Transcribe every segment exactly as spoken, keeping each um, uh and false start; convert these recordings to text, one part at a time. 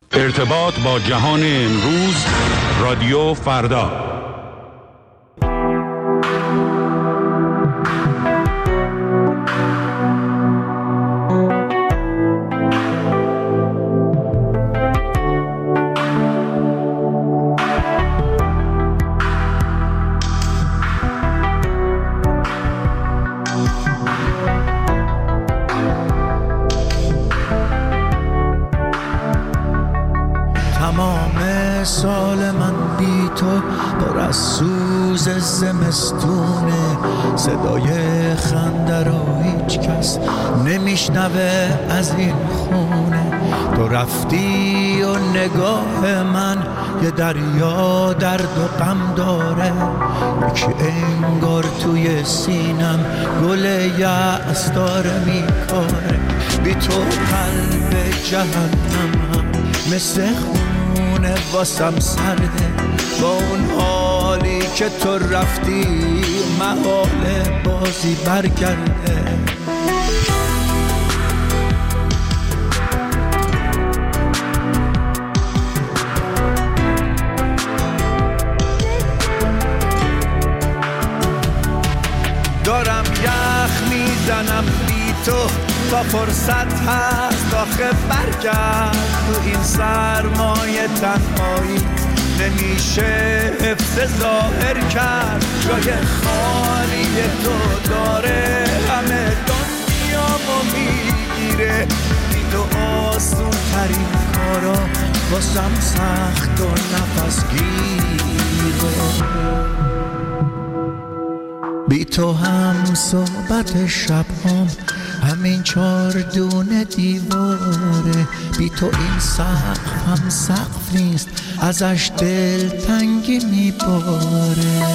ارتباط با جهان امروز، رادیو فردا. زمستونه صدای خنده رو هیچ کس نمیشنوه از این خونه. تو رفتی و نگاه من یه دریا درد و غم داره، یکی انگار توی سینم گل یأس داره میکاره. بی تو قلب جهنمم مثل خونه واسم سرده، با اون حالی که تو رفتی محال بازی برگرده. دارم یخ میزنم بی تو تا فرصت هست آخه برگرد. تو این سرمایه تنهایی نمیشه حفظ ظاهر کرد. جای خالی تو داره همه دنیامو میگیره. بی تو آسون ترین کارا واسم سخت و نفس گیره. بی تو هم صحبت شب هم همین چار دونه دیواره. بی تو این سقف هم سقف نیست، ازش دل تنگی میباره.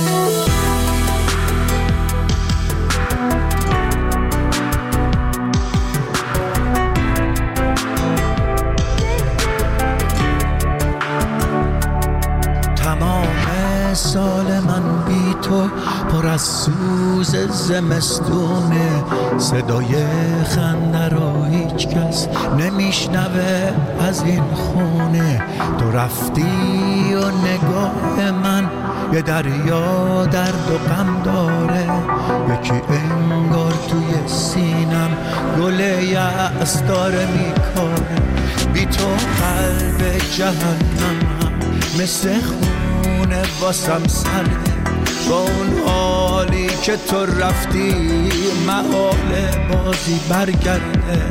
تمام سال من بی تو پر از سوز زمستونه، صدای خنده رو هیچ کس نمیشنوه از این خونه. تو رفتی و نگاه من یه دریا درد و غم داره، یکی انگار توی سینم گل یأس داره میکاره. بی تو قلب جهنمم مثل خونه واسم سرده، با اون حالی که تو رفتی محال بازی برگرده.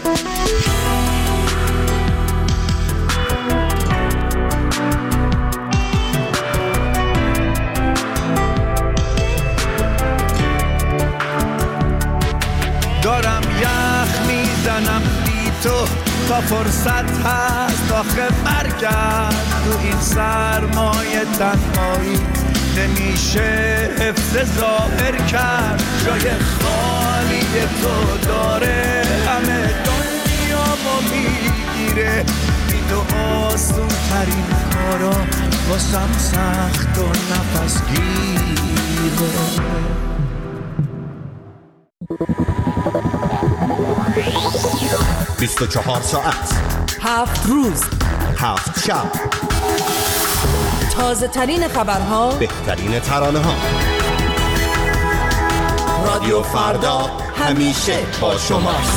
دارم یخ میزنم بی تو تا فرصت هست آخه برگرد. تو این سرمایه تنهایی نمیشه حفظ ظاهر کرد. جای خالی تو داره همه دنیامو میگیره. بی تو آسون ترین کارا واسم سخت و نفس گیره. بیست و چهار ساعت، هفت روز، هفت شب، تازه ترین خبرها، بهترین ترانه ها. رادیو فردا همیشه با شماست.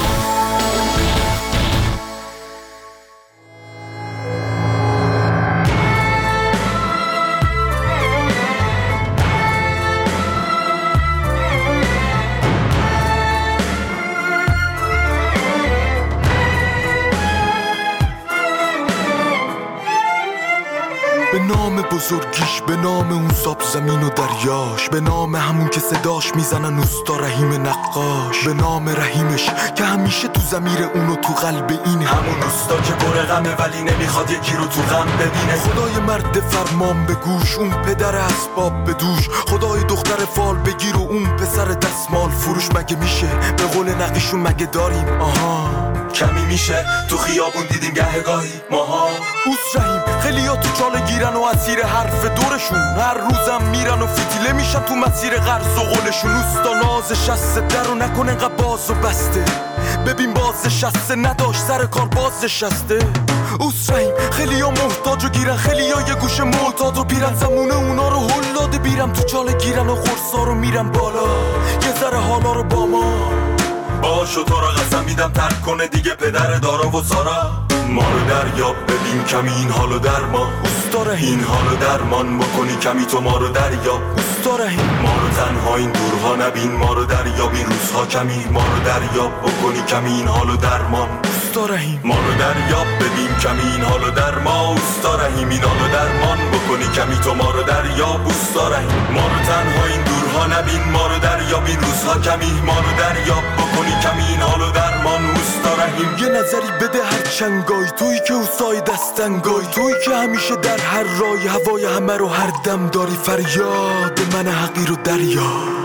به نام بزرگیش، به نام اون ساب زمین و دریاش، به نام همون که صداش میزنن اوستا رحیم نقاش، به نام رحیمش که همیشه تو ضمیر اون و تو قلب این همون اوستا که پر غمه ولی نمیخواد یکی رو تو غم ببینه. خدای مرد فرمان به گوش، اون پدر اسباب به دوش، خدای دختر فال بگیر و اون پسر دستمال فروش. مگه میشه به قول نقیشون مگه داریم آها کمی میشه تو خیابون دیدیم گهگاهی ماها. اوس رحیم خیلی ها تو چاله گیرن و اسیر حرف دورشون، هر روزم میرن و فتیله میشن تو مسیر قرض و قولشون. اوستا ناز شسته در و نکن انقدر باز و بسته، ببین باز شسته نداشت سر کار باز شسته. اوسرهیم خیلی ها محتاج و گیرن، خیلی ها یه گوشه معتاد و پیرن، زمونه اونا رو هلاده بیرم تو چاله گیرن و خورسا رو میرم بالا یه ذره حالا رو با ما باشو تو رو قسم میدم ترک کنه دیگه پدر دارا و سارا ما رو دریاب ببین کمی این حالو در ما اوستا این حالو درمان بکنی کمی تو ما رو دریاب اوستا ما رو تنها این دورها نبین ما رو دریاب این روزها کمی ما رو دریاب بکنی کمی این حالو درمان اوستا ما رو دریاب ببین کمی این حالو در ما اوستا رحیم این حالو درمان بکنی کمی تو ما رو دریاب اوستا ما رو تنها این دورها نبین ما رو دریاب این روزها کمی ما رو دریاب بکنی کمی این حالو درمان اوستا رحیم یه نظری بده هر چنگای تویی که اوسای دستنگای تویی که همیشه در هر رای هوای همه رو هر دم داری فریاد من حقیر و دریاب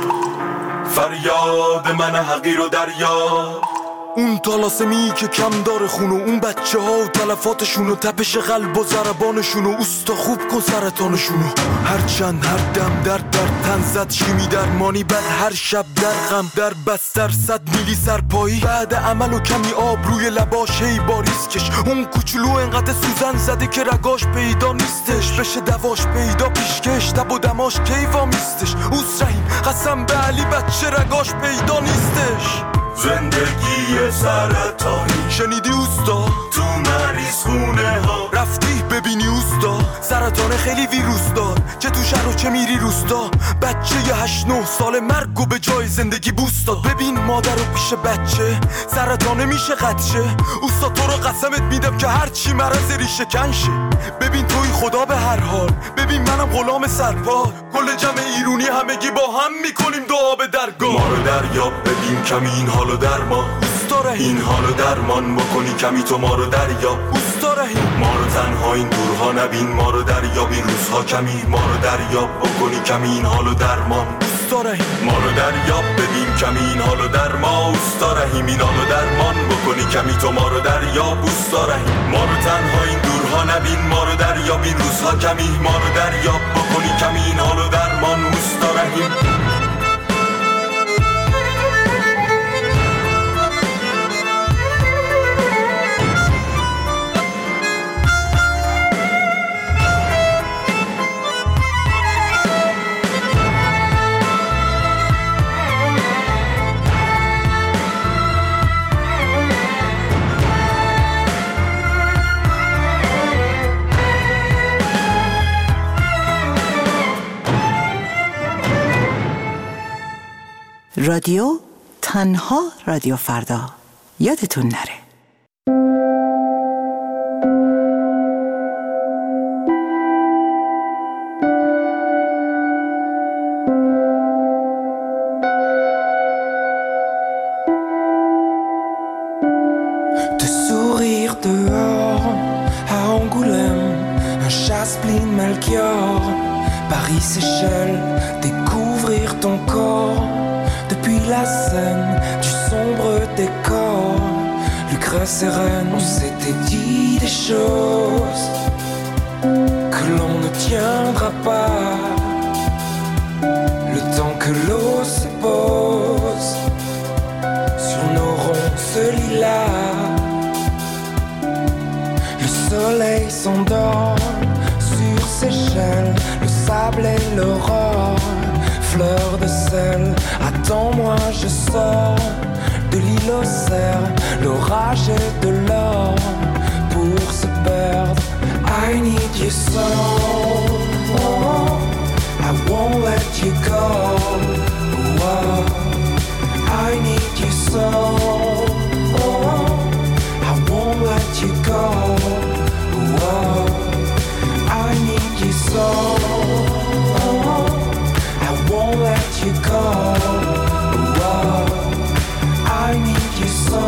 فریاد من حقیر و دریاب اون طلاسمی که کم داره خونو اون بچه ها و تلفاتشونو تپش قلب و ضربانشونو اوستا خوب کن سرطانشونو هر چند هر دم در در تن زد شیمی درمانی بعد هر شب در غم در بستر صد میلی سرپایی بعد عمل و کمی آب روی لباش هی باریز کش اون کوچولو انقدر سوزن زده که رگاش پیدا نیستش بشه دواش پیدا پیشکش دب و دماش کیوا میستش اوس رحیم قسم به علی بچه رگاش پیدا نیستش زندگی سرطانی شنیدی اوستا تو مریض خونه ها رفتی ببینی اوستا سرطان خیلی ویروس دار چه تو شهر و چه میری روستا بچه یه هشت نه سال مرگ و به جای زندگی بوست داد ببین مادر و پیش بچه سرطانه میشه قدشه اوستا تو رو قسمت میدم که هرچی مرض ریشه کنشه ببین توی خدا به هر حال ببین منم غلام سرپا کل جمع ایرونی همگی با هم میکنیم دعا به درگاه ما رو دریاب ببین کمی این حالو در ما این حالو درمان بکنی کمی تو ما رو دریاب ما رو تنها این دورها نبین ما رو دریاب این روزها کمی ما رو دریاب بکنی کمی این حالو درمان ما رو دریاب ببین کمی این حالو در ما اوستا رحیم این حالو درمان بکنی کمی تو ما رو دریاب اوستا رحیم ما رو تنها این دورها نبین ما رو دریاب این روزها کمی ما رو دریاب بکنی کمی این حالو درمان اوستا رحیم رادیو تنها رادیو فردا یادتون نره. Te sourire dehors à Angoulême, un Chasse-Pline Melchior, Paris Seychelles, découvrir ton corps. Depuis la scène du sombre décor, Lucrèce et Reine, on s'était dit des choses que l'on ne tiendra pas. Le temps que l'eau se pose sur nos ronces lilas, le soleil s'endort sur Seychelles, le sable et l'aurore. Fleur de sel, attends-moi, je sors de l'île aux cerfs, l'orage et de l'or pour se perdre. I need you so, I won't let you go. Oh, I need you so, I won't let you go. Oh, I need you so. Won't let you go. Whoa. I need you so.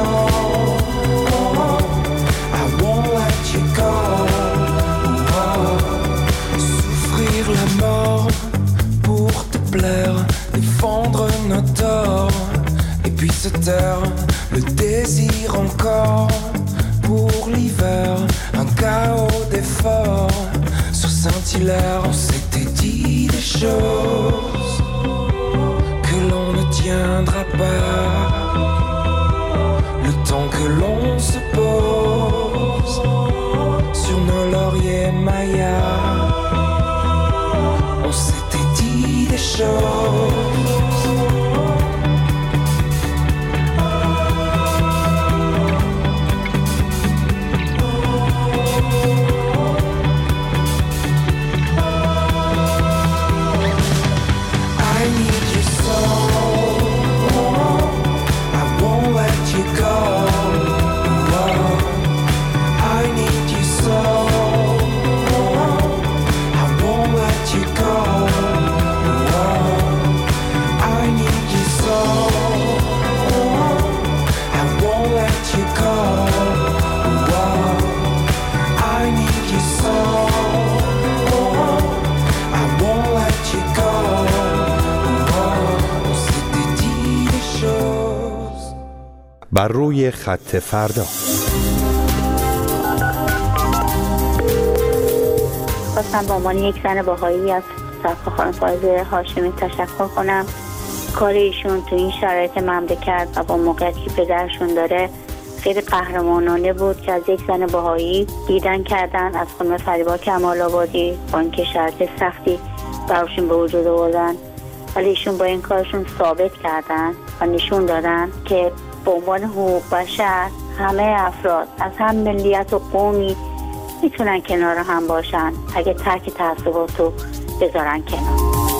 I won't let you go. Whoa. Souffrir la mort pour te plaire, défendre nos torts, et puis se taire, le désir encore pour l'hiver, un chaos d'efforts sur Saint-Hilaire. On s'était dit des choses que l'on ne tiendra pas. Le temps que l'on se pose بر روی خط فردا. خواستم به عنوان یک زن بهایی از صفحه خانم فائزه هاشمی تشکر کنم. کار ایشون تو این شرایط مملکت و با موقعیتی که پدرشون داره خیلی قهرمانانه بود که از یک زن بهایی دیدن کردن، از خانم فریبا کمال آبادی با اینکه شرایط سختی براشون به وجود آوردن، ولی ایشون با این کارشون ثابت کردن و نشون دادن که به عنوان حقوق بشر همه افراد از هم ملیت و قومی میتونن کنار هم باشن اگه ترک تعصباتو بذارن کنار.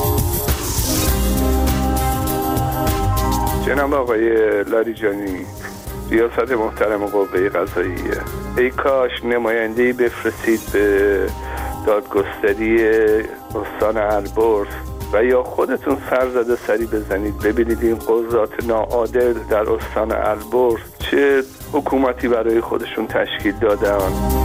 جناب آقای لاریجانی، ریاست محترم قوه قضاییه، ای کاش نماینده‌ای بفرستید به دادگستری استان البرز و یا خودتون سرزده سری بزنید ببینید این قضات ناعادل در استان البرز چه حکومتی برای خودشون تشکیل دادن.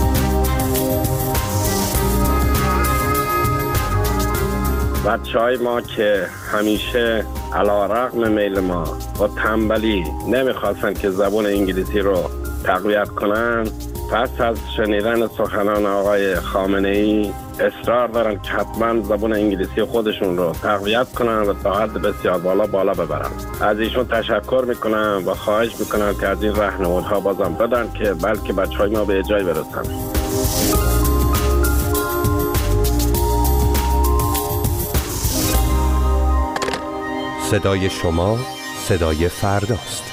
بچه های ما که همیشه علیرغم میل ما با تنبلی نمیخواستن که زبان انگلیسی رو تقویت کنن، پس از شنیدن سخنان آقای خامنه ای اصرار دارن که حتما زبان انگلیسی خودشون رو تقویت کنن و تا حد بسیار بالا بالا ببرن. از ایشون تشکر میکنم و خواهش میکنم که از این راهنمودها بازم بدن که بلکه بچه های ما به جای برسن. صدای شما صدای فرداست.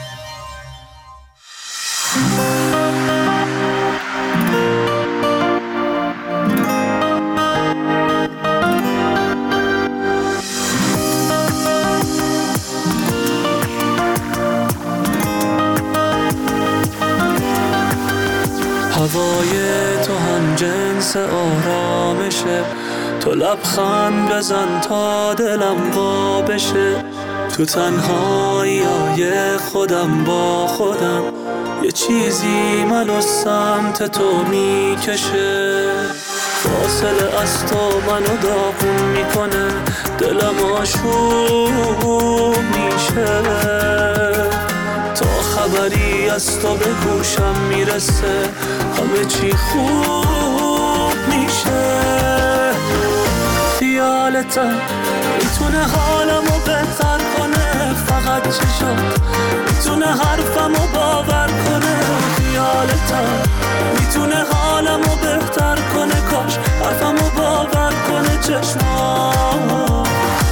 هوای تو هم جنس آرامشه، تو لبخند بزن تا دلم وا بشه، تو تنهایی خودم با خودم یه چیزی منو سمت تو میکشه، فاصله از تو منو داغون میکنه، دلم آشوب میشه، تا خبری از تو به گوشم میرسه همه چی خوب میشه. خیالتم میتونه حالمو بهتر کنه، فقط چشات میتونه حرفمو باور کنه. خیالتم میتونه حالمو بهتر کنه، کاش حرفمو باور کنه چشمات.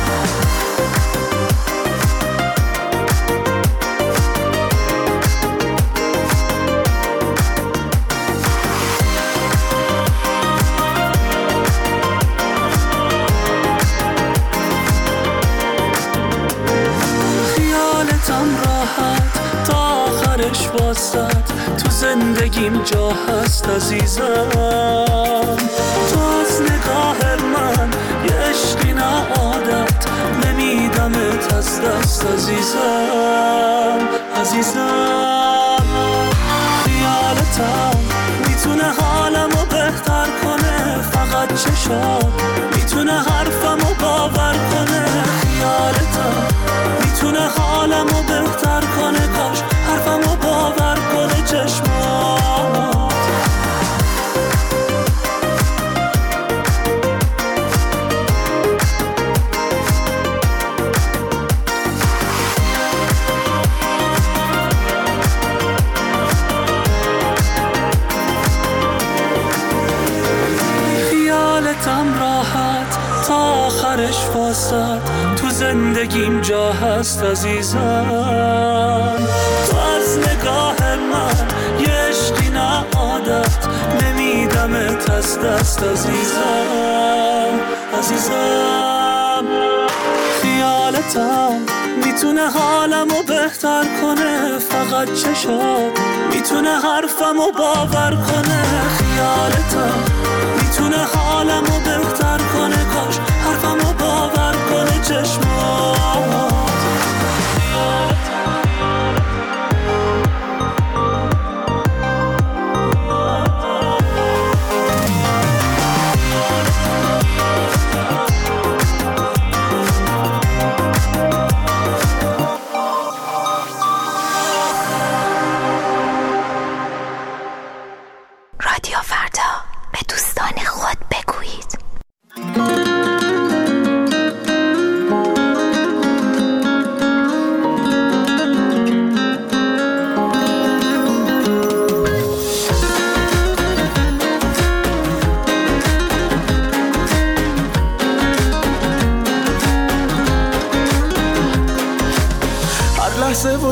واسط تو زندگیم جا هست عزیزم، تو از نگاه من یه عشقی نه عادت، نمیدمت از دست عزیزم عزیزم. خیالتم میتونه حالمو بهتر کنه، فقط چشات میتونه حرفمو باور کنه. خیالتم میتونه حالمو بهتر کنه، کاش حرفمو باور کنه چشمات. خیالتم راحت تا آخرش واسط، تو زندگیم جا هست عزیزم، تو از نگاه من یه عشقی نه عادت، نمیدمت از دست عزیزم عزیزم. خیالتم میتونه حالمو بهتر کنه، فقط چشات میتونه حرفمو باور کنه. خیالتم میتونه حالمو بهتر کنه، کاش حرفمو باور کنه چشمات.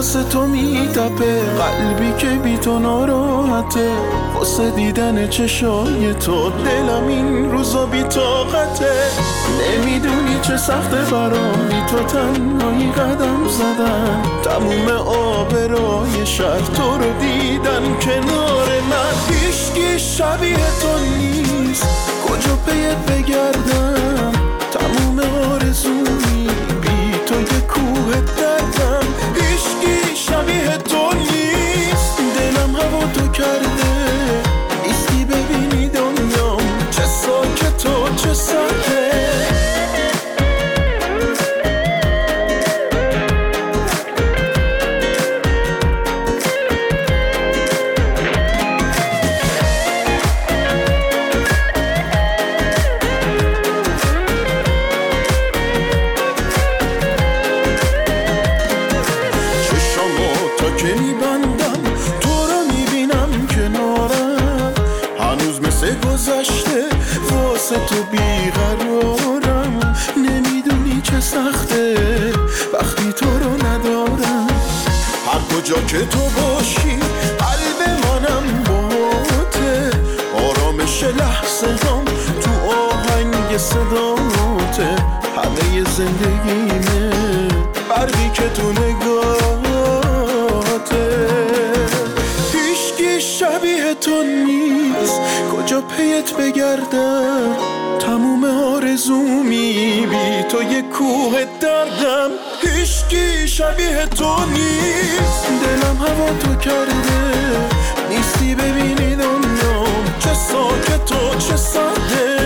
واسه تو میتپه، قلبی که بی تو ناراحته، واسه دیدن چشای تو دلم این روزا بی طاقته. نمیدونی چه سخته برام بی تو تنهایی قدم زدن، تموم آبرای شهر تو رو دیدن کنار من. هیچکی شبیه تو نیست، کجا پیت بگردم، تموم آرزومی بی تو یه کوه دردم. هیچکی شبیه تو نیست، دلم هوا تو کرده، نیستی ببینی دنیام چه ساکت و چه سرده. تو بیقرارم، نمیدونی چه سخته وقتی تو رو ندارم. هر کجا که تو باشی قلب منم باته، آرامش لحظه هم تو آهنگ صداته. همه زندگیمه برقی که تو نگاهته. هیچکی شبیه تو نیست، کجا پیت بگردم، تموم آرزومی بی تو یه کوه دردم. هیچکی شبیه تو نیست، دلم هوا تو کرده، نیستی ببینی دنیام چه ساکت و چه سرده.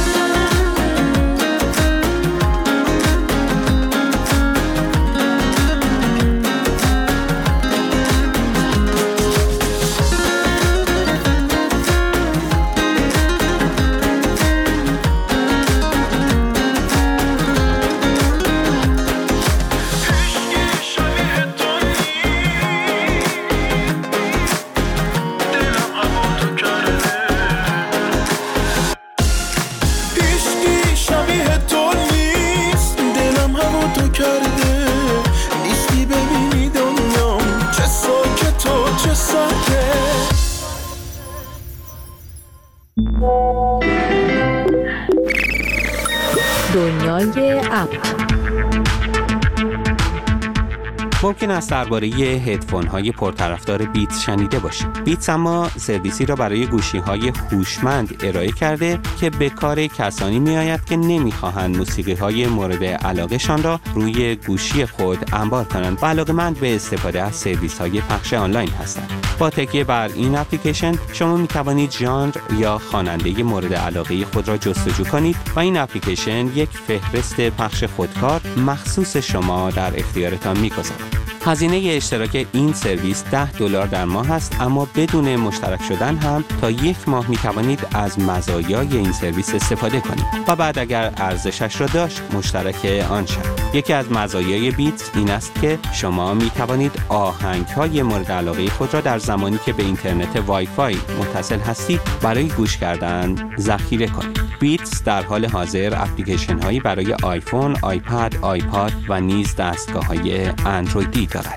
دنیای اپ. ممکن است درباره هدفون های پرطرفدار بیتس شنیده باشید. بیتس اما سرویسی را برای گوشی های هوشمند ارائه کرده که به کار کسانی می آید که نمی خواهند موسیقی های مورد علاقهشان را روی گوشی خود انبار کنند و علاقه‌مند به استفاده از سرویس های پخش آنلاین هستند. با تکیه بر این اپلیکیشن شما می توانید ژانر یا خواننده مورد علاقه خود را جستجو کنید و این اپلیکیشن یک فهرست پخش خودکار مخصوص شما در اختیارتان می‌گذارد. هزینه اشتراک این سرویس ده دلار در ماه است، اما بدون مشترک شدن هم تا یک ماه می توانید از مزایای این سرویس استفاده کنید و بعد اگر ارزشش را داشت مشترک آن شد. یکی از مزایای بیتس این است که شما می توانید آهنگ‌های مورد علاقه خود را در زمانی که به اینترنت وای فای متصل هستید برای گوش کردن ذخیره کنید. بیتس در حال حاضر اپلیکیشن هایی برای آیفون، آیپد، آیپاد و نیز دستگاه های اندرویدی دارد.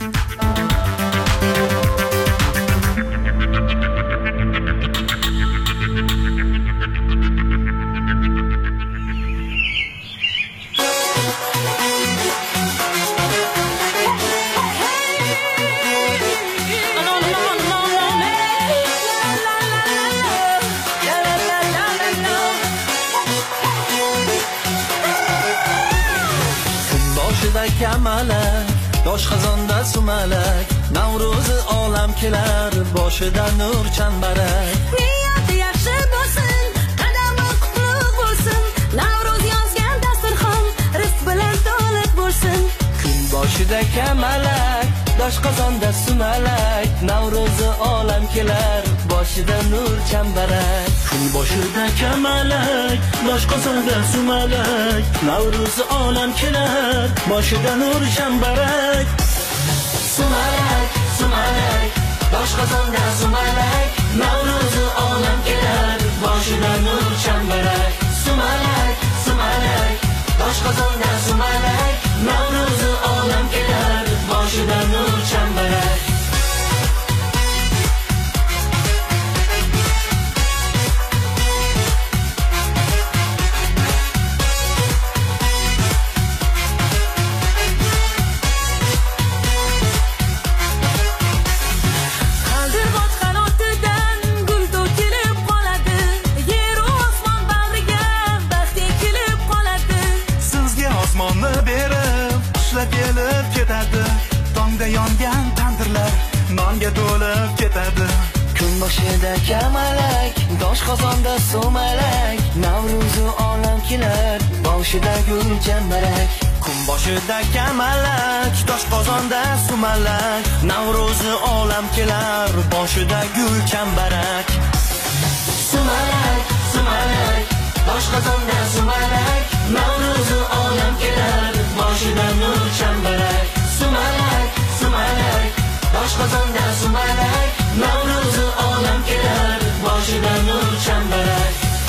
داش خزان دست و ملک نوروز عالم کلر باشه در نور چنبرک نیت یخشه باسن قدم و قطلق باسن نوروز یازگن دستر خان رفت بلند دولت باسن کن باشه دک ملک داش خزان دست و ملک نوروز عالم کلر باشه در نور چنبرک کن باشه دک ملک داش خزان دست و ملک نوروز عالم کلر باشه در نور چنبرک سوملک سوملک داش خزان دست و ملک نوروز عالم کلر باشه در نور چنبرک سوملک سوملک داش خزان دست و ملک نوروز عالم کلر باشه در نور چنبرک boshida kamalak dosh qozonda sumalak Navro'z olam kelar boshida gul chambarak kun boshida kamalak dosh qozonda sumalak Navro'z olam kelar boshida gul chambarak sumalak sumalak dosh qozonda sumalak Navro'z olam kelar boshida nur chambarak sumalak sumalak dosh qozonda sumalak Navro'z olam kelar boshida nur chambarak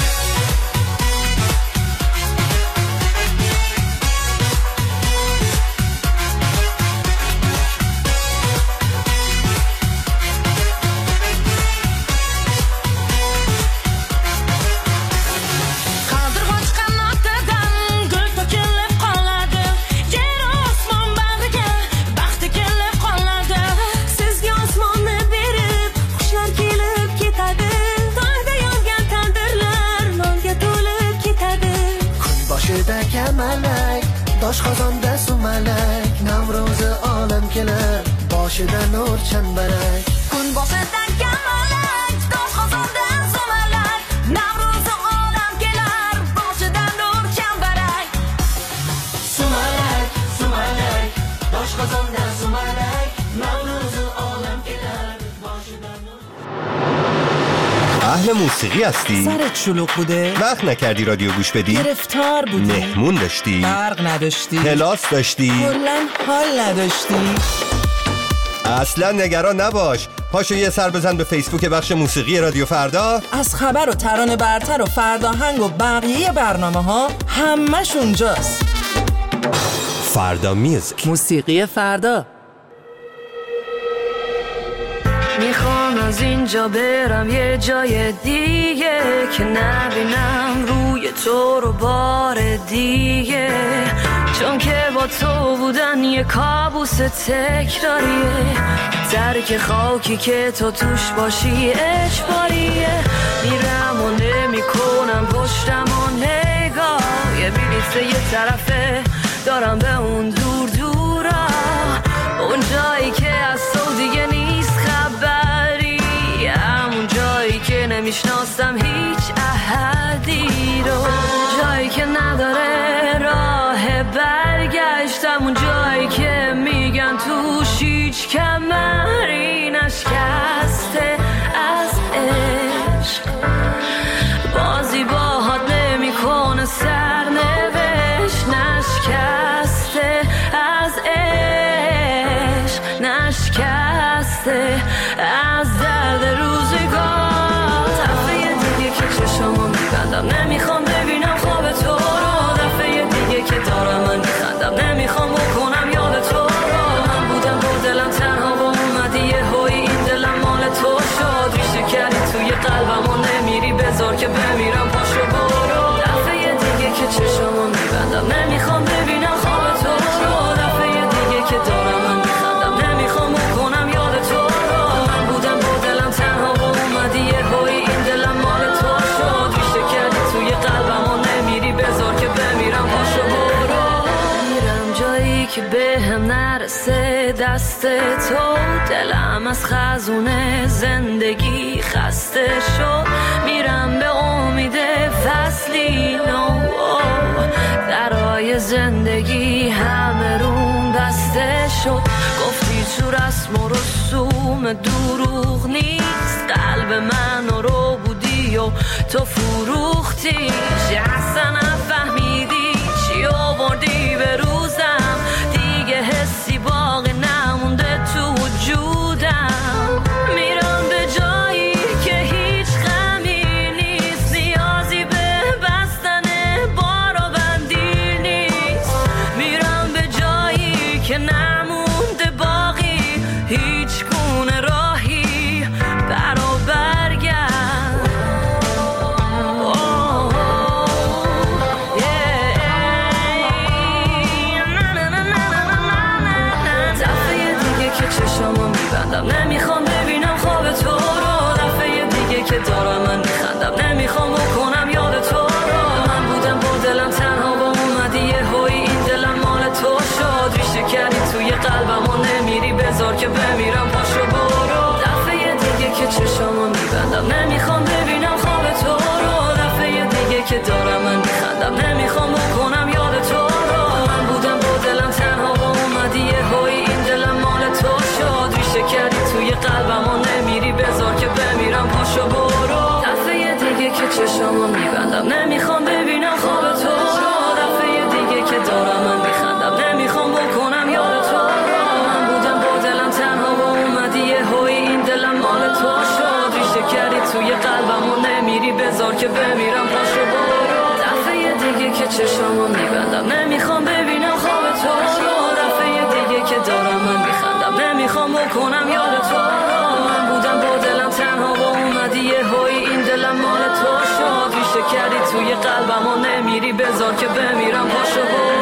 dosh qozonda sumalak Navro'z olam kelar boshida nur chambarak kun boshida kamalak dosh qozonda sumalak Navro'z olam kelar boshida nur chambarak sumalak sumalak dosh qozonda sumalak Navro'z olam kelar boshida nur. اهل موسیقی هستی؟ سرت شلوغ بوده؟ وقت نکردی رادیو گوش بدی؟ گرفتار بودی؟ مهمون داشتی؟ برق نداشتی؟ کلاس داشتی؟ کلاً حال نداشتی؟ اصلا نگران نباش، پاشو یه سر بزن به فیسبوک بخش موسیقی رادیو فردا. از خبر و ترانه برتر و فرداهنگ و بقیه برنامه ها همش اونجاست. فردا میوزیک، موسیقی فردا. میخوام از اینجا برم یه جای دیگه که نبینم روی تو رو بار دیگه، چون که با تو بودن یه کابوس تکراریه، ترک خاکی که تو توش باشی اجباریه. میرم و نمی کنم پشتم و نگاه، یه بلیت یه طرفه دارم به اون دور دورا، اون جایی که از تو دیگه نیست خبری، همون جایی که نمیشناسم هیچ احدی رو، جایی که نداره راه برگشت، همون جایی که میگن توش هیچ کمری نشکسته از عشق، بازی باهات نمیکنه سرنوشت، نشکسته از عشق، نشکسته از درد روزگار. دفعه دیگه که چشمو میبندم نمیخوام ببینم خواب تو رو، دفعه دیگه که دارم من میخندم نمیخوام بکنم یاد تو رو، من بودم با دلم تنها و اومدی یه هایی این دلم مال تو شد، ریشه کردی توی قلبم و نمیری بذار که بمیرم پاشو برو. دفعه دیگه که چشمو میبندم نمیخوام ببینم خواب تو رو، دفعه دیگه که دارم من میخندم نمیخوام بکنم یاد تو رو، من بودم با دلم تنها و اومدی یه هایی این دلم مال تو شد، ریشه کردی توی قلبم و نمیری بذار که بمیرم پاشو برو. میرم جایی که به هم نرسه دست تو، دلم از خزونه زندگی خسته شد، میرم به امید فصلی نو، درای زندگی همه روم بسته شد، گفتی تو رسم و رسوم دروغ نیست، قلب من رو بودی و تو فروختیش، اصلا نفهمیدی چی آوردی به روزم، دیگه حسی باقی نمونده تو وجودم، میرم به جایی که هیچ غمی نیست، نیازی به بستن بار و بندی نیست، میرم به جایی که نمونده باقی هیچ گونه راهی برا برگرد. Oh, oh, yeah. قلبمو نمیری بذار که بمیرم پاشو برو دفعه دیگه که چشامو میبندم نمیخوام ببینم خواب تو رو دفعه دیگه که دارم من میخندم نمیخوام بکنم یاد تو رو من بودم با دلم تنها و اومدی یه هایی این دلم مال تو شد ریشه کردی توی قلبمو نمیری بذار که بمیرم پاشو برو